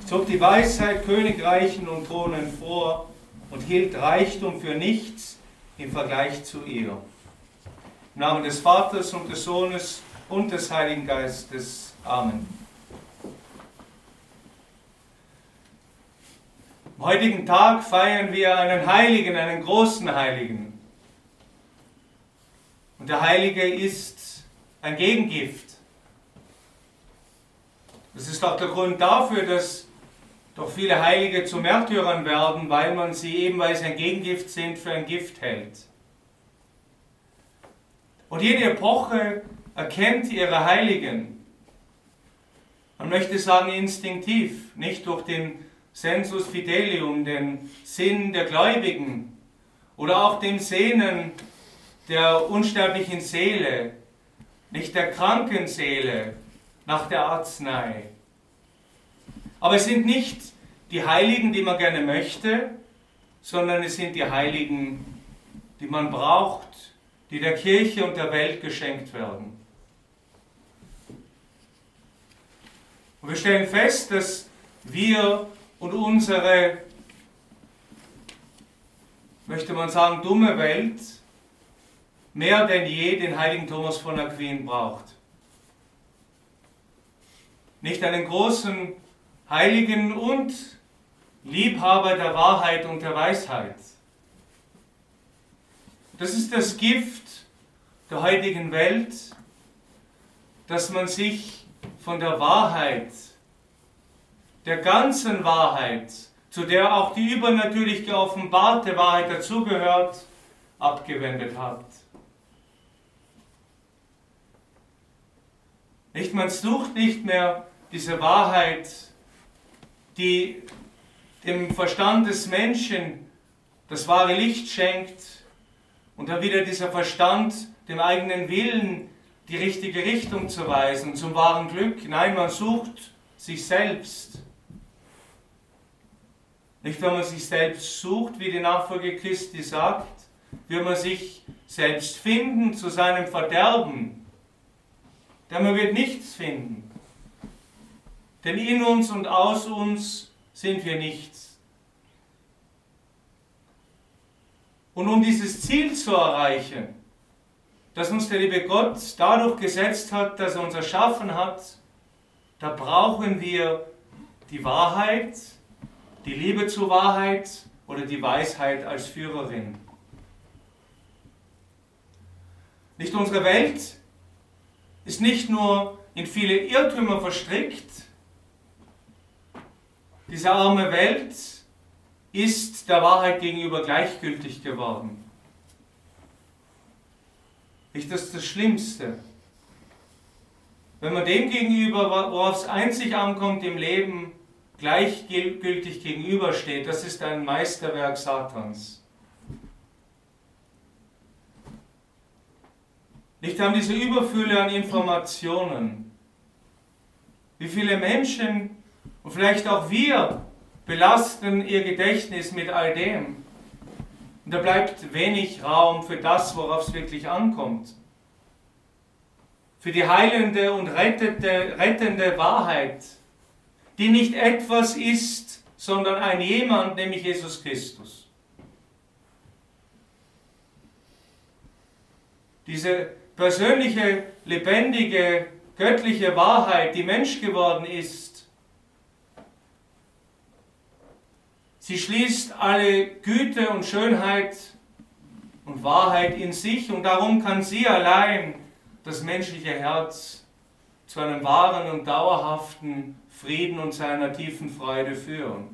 zog die Weisheit Königreichen und Thronen vor und hielt Reichtum für nichts im Vergleich zu ihr. Im Namen des Vaters und des Sohnes und des Heiligen Geistes. Amen. Am heutigen Tag feiern wir einen Heiligen, einen großen Heiligen. Und der Heilige ist ein Gegengift. Das ist auch der Grund dafür, dass doch viele Heilige zu Märtyrern werden, weil man sie eben, weil sie ein Gegengift sind, für ein Gift hält. Und jede Epoche erkennt ihre Heiligen. Man möchte sagen instinktiv, nicht durch den Sensus Fidelium, den Sinn der Gläubigen oder auch dem Sehnen der unsterblichen Seele, nicht der kranken Seele nach der Arznei. Aber es sind nicht die Heiligen, die man gerne möchte, sondern es sind die Heiligen, die man braucht, die der Kirche und der Welt geschenkt werden. Und wir stellen fest, dass wir und unsere, möchte man sagen, dumme Welt mehr denn je den heiligen Thomas von Aquin braucht. Nicht einen großen Heiligen und Liebhaber der Wahrheit und der Weisheit. Das ist das Gift der heutigen Welt, dass man sich von der Wahrheit, der ganzen Wahrheit, zu der auch die übernatürlich geoffenbarte Wahrheit dazugehört, abgewendet hat. Man sucht nicht mehr diese Wahrheit, die dem Verstand des Menschen das wahre Licht schenkt und dann wieder dieser Verstand dem eigenen Willen die richtige Richtung zu weisen, zum wahren Glück. Nein, man sucht sich selbst. Nicht, wenn man sich selbst sucht, wie die Nachfolge Christi sagt, wird man sich selbst finden zu seinem Verderben. Denn man wird nichts finden. Denn in uns und aus uns sind wir nichts. Und um dieses Ziel zu erreichen, das uns der liebe Gott dadurch gesetzt hat, dass er uns erschaffen hat, da brauchen wir die Wahrheit, die Liebe zur Wahrheit oder die Weisheit als Führerin. Nicht unsere Welt ist nicht nur in viele Irrtümer verstrickt, diese arme Welt ist der Wahrheit gegenüber gleichgültig geworden. Nicht, das ist das Schlimmste. Wenn man dem gegenüber, worauf es einzig ankommt im Leben, gleichgültig gegenübersteht, das ist ein Meisterwerk Satans. Nicht haben diese Überfülle an Informationen. Wie viele Menschen und vielleicht auch wir belasten ihr Gedächtnis mit all dem. Und da bleibt wenig Raum für das, worauf es wirklich ankommt. Für die heilende und rettende Wahrheit, die nicht etwas ist, sondern ein Jemand, nämlich Jesus Christus. Diese persönliche, lebendige, göttliche Wahrheit, die Mensch geworden ist, sie schließt alle Güte und Schönheit und Wahrheit in sich und darum kann sie allein das menschliche Herz zu einem wahren und dauerhaften Frieden und seiner tiefen Freude führen.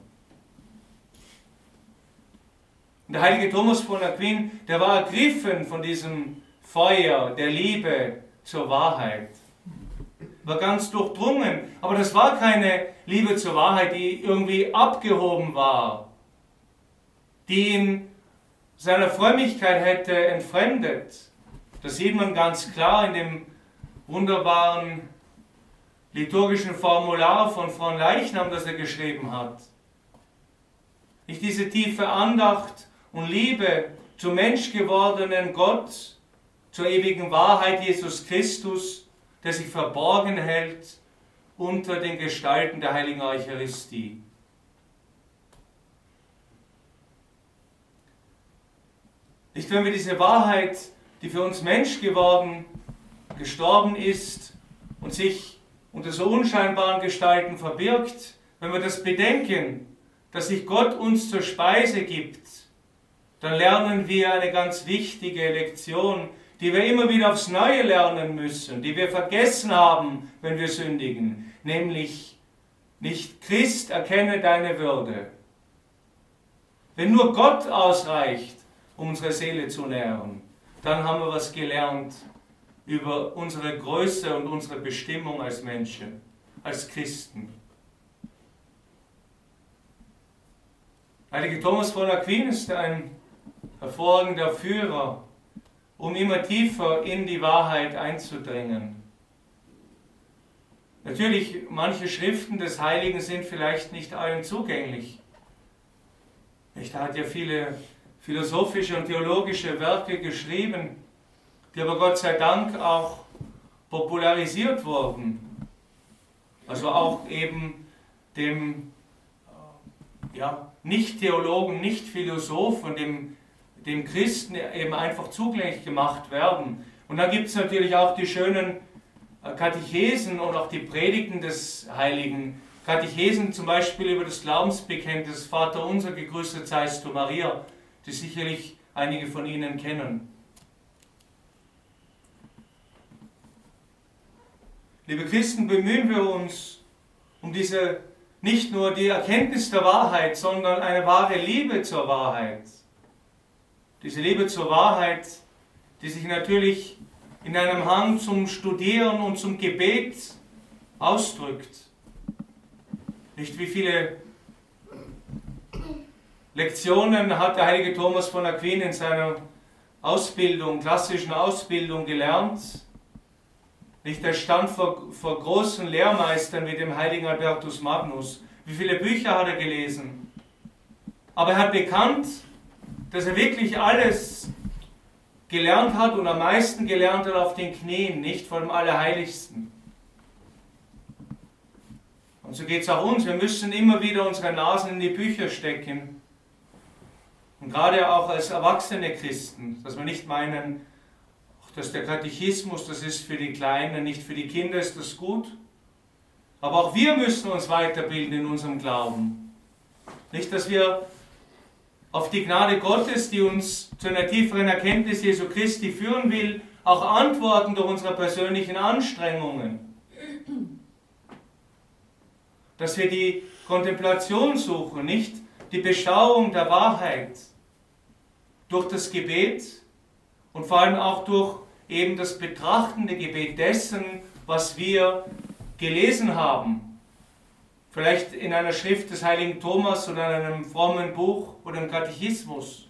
Und der heilige Thomas von Aquin, der war ergriffen von diesem Feuer der Liebe zur Wahrheit. War ganz durchdrungen, aber das war keine Liebe zur Wahrheit, die irgendwie abgehoben war, die ihn seiner Frömmigkeit hätte entfremdet. Das sieht man ganz klar in dem wunderbaren liturgischen Formular von Fronleichnam, das er geschrieben hat. Nicht diese tiefe Andacht und Liebe zum menschgewordenen Gott, zur ewigen Wahrheit Jesus Christus, der sich verborgen hält unter den Gestalten der heiligen Eucharistie. Nicht, wenn wir diese Wahrheit, die für uns Mensch geworden, gestorben ist und sich unter so unscheinbaren Gestalten verbirgt, wenn wir das bedenken, dass sich Gott uns zur Speise gibt, dann lernen wir eine ganz wichtige Lektion, die wir immer wieder aufs Neue lernen müssen, die wir vergessen haben, wenn wir sündigen, nämlich nicht Christ, erkenne deine Würde. Wenn nur Gott ausreicht, um unsere Seele zu nähren, dann haben wir was gelernt über unsere Größe und unsere Bestimmung als Menschen, als Christen. Heilige Thomas von Aquin ist ein hervorragender Führer, um immer tiefer in die Wahrheit einzudringen. Natürlich, manche Schriften des Heiligen sind vielleicht nicht allen zugänglich. Er hat ja viele philosophische und theologische Werke geschrieben, die aber Gott sei Dank auch popularisiert wurden. Also auch eben dem Nicht-Theologen, Nicht-Philosophen, dem Christen eben einfach zugänglich gemacht werden. Und dann gibt es natürlich auch die schönen Katechesen und auch die Predigten des Heiligen. Katechesen zum Beispiel über das Glaubensbekenntnis Vater unser, gegrüßet seist du Maria, die sicherlich einige von Ihnen kennen. Liebe Christen, bemühen wir uns um diese, nicht nur die Erkenntnis der Wahrheit, sondern eine wahre Liebe zur Wahrheit. Diese Liebe zur Wahrheit, die sich natürlich in einem Hang zum Studieren und zum Gebet ausdrückt. Nicht wie viele Lektionen hat der heilige Thomas von Aquin in seiner klassischen Ausbildung gelernt. Nicht, er stand vor großen Lehrmeistern wie dem heiligen Albertus Magnus. Wie viele Bücher hat er gelesen? Aber er hat bekannt, dass er wirklich alles gelernt hat und am meisten gelernt hat auf den Knien, nicht vor dem Allerheiligsten. Und so geht es auch uns. Wir müssen immer wieder unsere Nasen in die Bücher stecken. Und gerade auch als erwachsene Christen, dass wir nicht meinen, dass der Katechismus, das ist für die Kleinen, nicht für die Kinder ist das gut. Aber auch wir müssen uns weiterbilden in unserem Glauben. Nicht, dass wir auf die Gnade Gottes, die uns zu einer tieferen Erkenntnis Jesu Christi führen will, auch antworten durch unsere persönlichen Anstrengungen. Dass wir die Kontemplation suchen, nicht die Beschauung der Wahrheit durch das Gebet und vor allem auch durch eben das betrachtende Gebet dessen, was wir gelesen haben. Vielleicht in einer Schrift des heiligen Thomas oder in einem frommen Buch oder im Katechismus.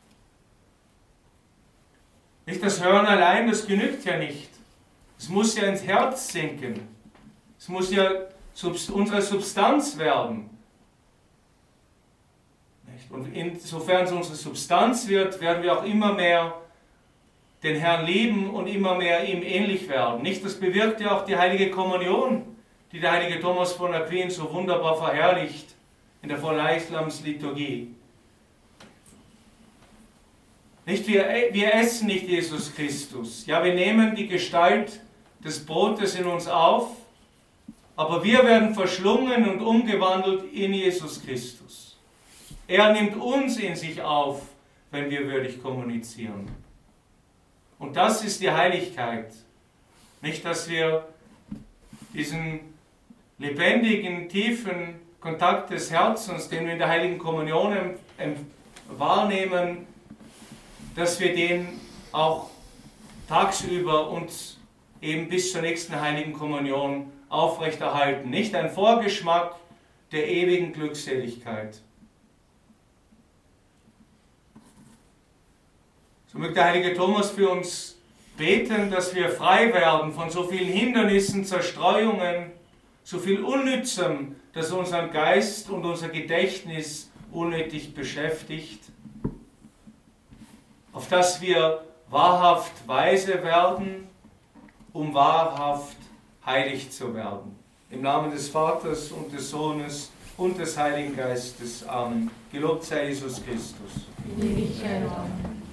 Nicht das Hören allein, das genügt ja nicht. Es muss ja ins Herz sinken. Es muss ja unsere Substanz werden. Und insofern es unsere Substanz wird, werden wir auch immer mehr den Herrn lieben und immer mehr ihm ähnlich werden. Nicht, das bewirkt ja auch die heilige Kommunion, die der heilige Thomas von Aquin so wunderbar verherrlicht in der Vorleichnamsliturgie. Nicht, wir essen nicht Jesus Christus. Ja, wir nehmen die Gestalt des Brotes in uns auf, aber wir werden verschlungen und umgewandelt in Jesus Christus. Er nimmt uns in sich auf, wenn wir würdig kommunizieren. Und das ist die Heiligkeit. Nicht, dass wir diesen lebendigen, tiefen Kontakt des Herzens, den wir in der Heiligen Kommunion wahrnehmen, dass wir den auch tagsüber und eben bis zur nächsten Heiligen Kommunion aufrechterhalten. Nicht ein Vorgeschmack der ewigen Glückseligkeit. So möge der heilige Thomas für uns beten, dass wir frei werden von so vielen Hindernissen, Zerstreuungen, so viel Unnützem, das unseren Geist und unser Gedächtnis unnötig beschäftigt, auf dass wir wahrhaft weise werden, um wahrhaft heilig zu werden. Im Namen des Vaters und des Sohnes und des Heiligen Geistes. Amen. Gelobt sei Jesus Christus. Ewigkeit. Amen.